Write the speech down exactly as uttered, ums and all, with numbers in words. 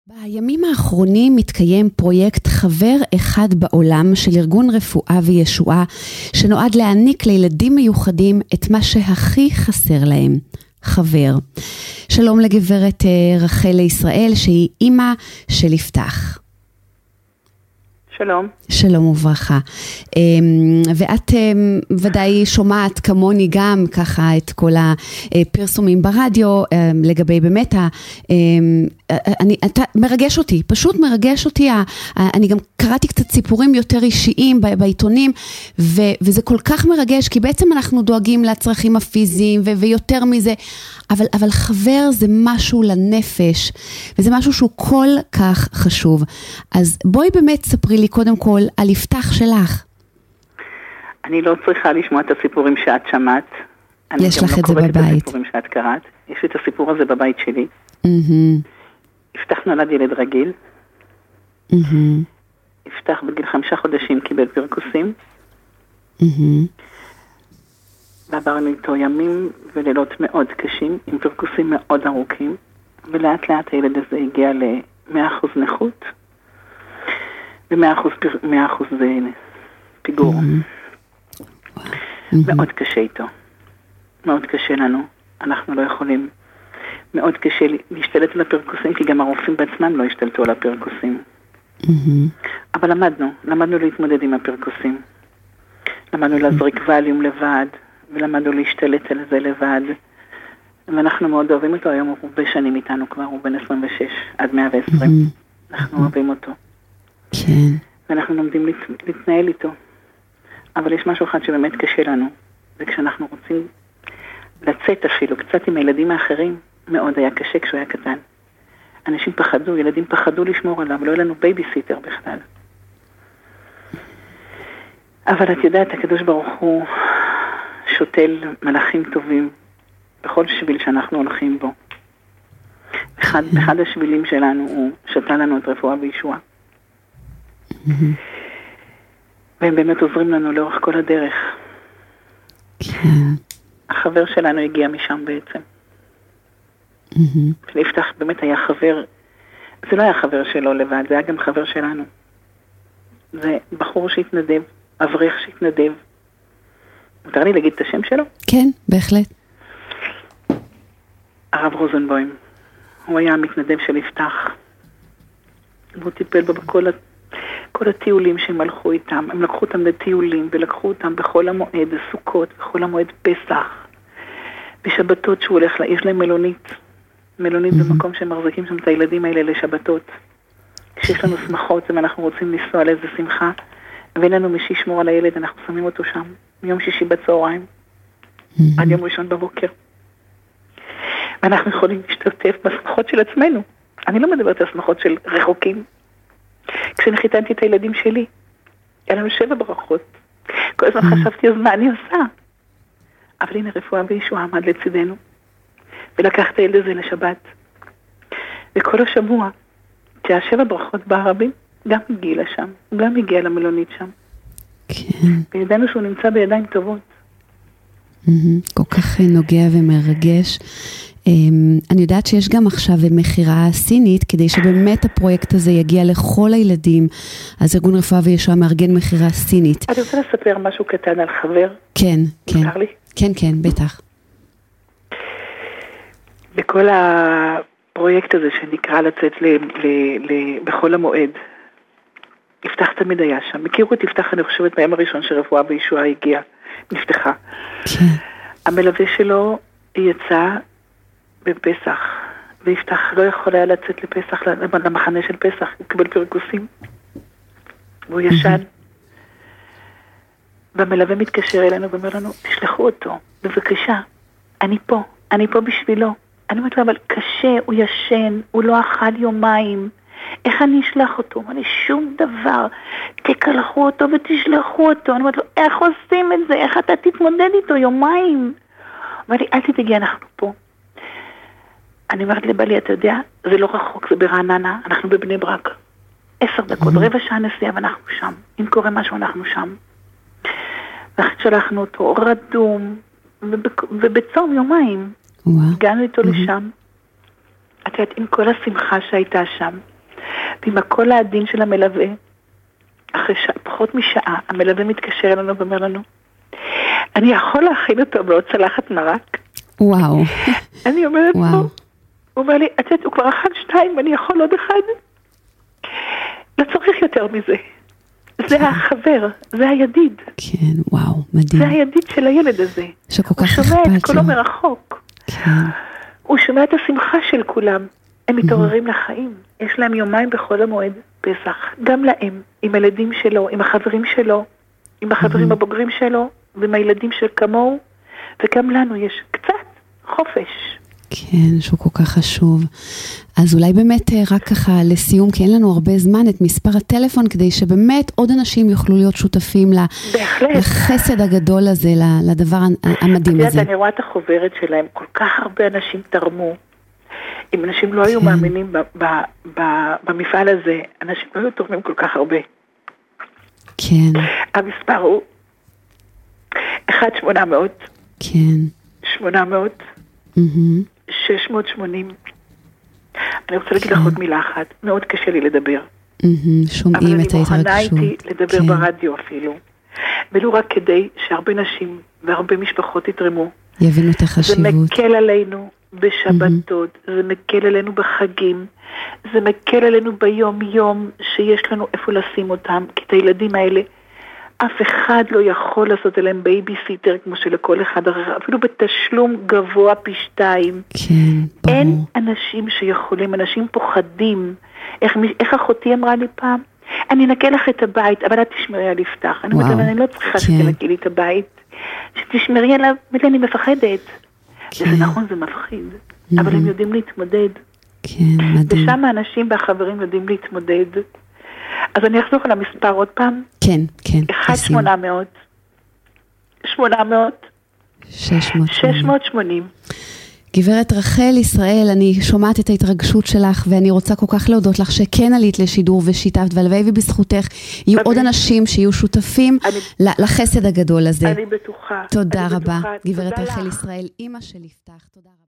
בימים האחרונים מתקיים פרויקט חבר אחד בעולם של ארגון רפואה וישועה, שנועד להעניק לילדים מיוחדים את מה שהכי חסר להם, חבר. שלום לגברת רחל ישראל, שהיא אימא של יפתח. שלום. שלום וברכה. ואת ודאי שומעת כמוני גם ככה את כל הפרסומים ברדיו לגבי באמת, אני, אתה מרגש אותי, פשוט מרגש אותי. אני גם קראתי קצת סיפורים יותר אישיים בעיתונים, וזה כל כך מרגש, כי בעצם אנחנו דואגים לצרכים הפיזיים ויותר מזה, אבל, אבל חבר זה משהו לנפש, וזה משהו שהוא כל כך חשוב. אז בואי באמת ספרי לי קודם כל על יפתח שלך. אני לא צריכה לשמוע את הסיפורים שאת שמעת. יש לך את זה בבית. אני גם לא קוראת את הסיפורים שאת קראת. יש לי את הסיפור הזה בבית שלי. יפתח נולד ילד רגיל. יפתח בגיל חמישה חודשים קיבל פרקוסים. ועברנו איתו ימים ולילות מאוד קשים, עם פרקוסים מאוד ארוכים, ולאט לאט הילד הזה הגיע ל-מאה אחוז נכות, ו-מאה אחוז זה פיגור. מאוד קשה איתו. מאוד קשה לנו. אנחנו לא יכולים. מאוד קשה להשתלט על הפרקוסים, כי גם הרופאים בעצמם לא השתלטו על הפרקוסים. אבל למדנו, למדנו להתמודד עם הפרקוסים. למדנו להזריק ווליום לבד, ולמדנו להשתלט על זה לבד. ואנחנו מאוד אוהבים אותו. היום הוא הרבה שנים איתנו כבר, הוא בן עשרים ושש עד מאה ועשרים. אנחנו אוהבים אותו. כן. ואנחנו לומדים להתנהל איתו. אבל יש משהו אחד שבאמת קשה לנו, וכשאנחנו רוצים לצאת אפילו קצת עם הילדים האחרים, מאוד היה קשה כשהוא היה קטן. אנשים פחדו, ילדים פחדו לשמור עליו, לא היה לנו בייביסיטר בכלל. אבל את יודעת, הקדוש ברוך הוא שותל מלאכים טובים בכל שביל שאנחנו הולכים בו. אחד, אחד השבילים שלנו הוא שתל לנו את רפואה וישועה. והם באמת עוזרים לנו לאורך כל הדרך. החבר שלנו הגיע משם בעצם. יפתח באמת היה חבר, זה לא היה חבר שלו לבד, זה היה גם חבר שלנו. זה בחור שהתנדב, אברך שהתנדב. מותר לי להגיד את השם שלו? כן, בהחלט. הרב רוזנבוים. הוא היה המתנדב של יפתח. והוא טיפל בו בכל ה... כל הטיולים שהם הלכו איתם. הם לקחו אותם לטיולים ולקחו אותם בכל המועד, בסוכות, בכל המועד פסח. בשבתות שהוא הולך, יש להם מלונית. מלונית זה מקום שהם מחזיקים שם את הילדים האלה לשבתות. כשיש לנו שמחות ואנחנו רוצים לנסוע לאיזה שמחה, ואין לנו מי שישמור על הילד, אנחנו שמים אותו שם. מיום שישי בצהריים, עד יום ראשון בבוקר. ואנחנו יכולים להשתתף בשמחות של עצמנו. אני לא מדברת על שמחות של רחוקים. כשאני חיתנתי את הילדים שלי, היה לנו שבע ברכות. כל הזמן חשבתי, אז מה אני עושה? אבל הנה רפואה וישועה עמד לצידנו, ולקח את הילד הזה לשבת. וכל השבוע, כשהשבע ברכות בערבים, גם הגיע לשם, גם הגיע למלונית שם. כן. וידענו שהוא נמצא בידיים טובות. כל כך נוגע ומרגש. אני יודעת שיש גם עכשיו מחירה סינית, כדי שבאמת הפרויקט הזה יגיע לכל הילדים. אז ארגון רפואה וישועה מארגן מחירה סינית. אני רוצה לספר משהו קטן על חבר. כן, כן. מותר לי? כן, כן, בטח. בכל הפרויקט הזה שנקרא לצאת ל, ל, ל, בכל המועד, יפתח תמיד היה שם. מכירו את יפתח, אני חושבת, ביום הראשון שרפואה וישועה הגיעה, נפתחה. כן. המלווה שלו יצא בפסח, ויפתח לא יכול היה לצאת לפסח, למחנה של פסח, הוא קיבל פרקוסים, והוא ישן. והמלווה מתקשר אלינו ואומר לנו, תשלחו אותו, בבקשה, אני פה, אני פה בשבילו. אני אומרת לו, אבל קשה, הוא ישן, הוא לא אכל יומיים, איך אני אשלח אותו? אמר לי, שום דבר, תקלחו אותו ותשלחו אותו. אני אומרת לו, איך עושים את זה? איך אתה תתמודד איתו יומיים? אמר לי, אל תתגיע, אנחנו פה. אני אומרת לבעלי, אתה יודע, זה לא רחוק, זה ברעננה, אנחנו בבני ברק. עשר דקות, רבע שעה נסיעה ואנחנו שם. אם קורה משהו, אנחנו שם. ואחרי שלחנו אותו רדום, ובצום יומיים, הגענו איתו לשם. את יודעת, עם כל השמחה שהייתה שם, ועם הקול העדין של המלווה, אחרי שעה, פחות משעה, המלווה מתקשר אלינו ואומר לנו, אני יכול להכין אותו בעוד צלחת מרק? וואו. אני אומרת וואו. פה, הוא אומר לי, את יודעת, הוא כבר אכל שתיים, אני יכול עוד אחד? לא צריך יותר מזה. זה החבר, זה הידיד. כן, וואו, מדהים. זה הידיד של הילד הזה. שכל כך הוא שומע את אכפת קולו לו. מרחוק. כן. הוא שומע את השמחה של כולם. הם מתעוררים לחיים. יש להם יומיים בחול המועד, פסח. גם להם, עם הילדים שלו, עם החברים שלו, עם החברים הבוגרים שלו, ועם הילדים של כמוהו, וגם לנו יש קצת חופש. כן, שהוא כל כך חשוב. אז אולי באמת אה, רק ככה לסיום, כי אין לנו הרבה זמן, את מספר הטלפון, כדי שבאמת עוד אנשים יוכלו להיות שותפים ל- בהחלט. לחסד הגדול הזה, ל- לדבר ה- המדהים את הזה. יודעת, אני רואה את החוברת שלהם, כל כך הרבה אנשים תרמו. אם אנשים לא היו כן. מאמינים ב- ב- ב- במפעל הזה, אנשים לא היו תורמים כל כך הרבה. כן, המספר הוא אחד שמונה מאות, כן. שמונה מאות, מהמם. שש מאות שמונים. אני רוצה להגיד לך עוד מילה אחת, מאוד קשה לי לדבר. מהמם. אבל שומעים אני את מוכנה ההתרגשות. איתי לדבר כן. ברדיו אפילו. ולא רק כדי שהרבה נשים והרבה משפחות יתרמו. יבינו את זה החשיבות. מקל עלינו בשבתות, זה מקל עלינו בחגים, זה מקל עלינו ביום יום שיש לנו איפה לשים אותם, כי את הילדים האלה אף אחד לא יכול לעשות עליהם בייביסיטר כמו שלכל אחד אחר, אפילו בתשלום גבוה פי שתיים. כן, ברור. אין אנשים שיכולים, אנשים פוחדים. איך, איך אחותי אמרה לי פעם? אני אנקה לך את הבית, אבל את תשמרי על יפתח. אני אומרת, אני לא צריכה כן. שתנקי לי את הבית. שתשמרי עליו, ואני מפחדת. כן. וזה נכון, זה מפחיד. אבל הם יודעים להתמודד. כן, מדהים. ושם האנשים והחברים יודעים להתמודד. אז אני אחזור על המספר עוד פעם. כן, כן. אחד לסיום. שמונה מאות, שמונה מאות, שש מאות שש מאות שמונים. גברת רחל ישראל, אני שומעת את ההתרגשות שלך, ואני רוצה כל כך להודות לך שכן עלית לשידור ושיתפת, והלוואי ובזכותך יהיו אני- עוד אנשים שיהיו שותפים אני- ל- לחסד הגדול הזה. אני בטוחה. תודה אני רבה, בטוחה. גברת תודה רחל לך. ישראל, אמא של יפתח, תודה רבה.